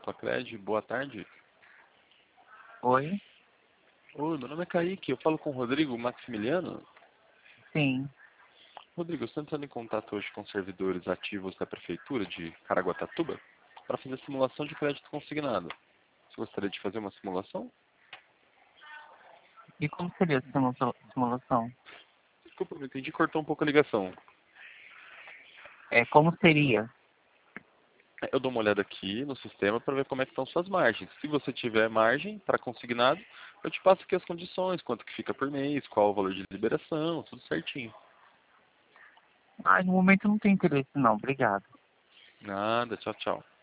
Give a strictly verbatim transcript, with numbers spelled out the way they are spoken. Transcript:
Simplacred, boa tarde. Oi? Oi, meu nome é Kaique, eu falo com o Rodrigo Maximiliano. Sim. Rodrigo, eu estou entrando em contato hoje com servidores ativos da Prefeitura de Caraguatatuba para fazer simulação de crédito consignado. Você gostaria de fazer uma simulação? E como seria essa simula- simulação? Desculpa, não entendi, cortou um pouco a ligação. É, como seria? Eu dou uma olhada aqui no sistema para ver como é que estão suas margens. Se você tiver margem para consignado, eu te passo aqui as condições, quanto que fica por mês, qual o valor de liberação, tudo certinho. Ah, no momento eu não tenho interesse não, obrigado. Nada, tchau, tchau.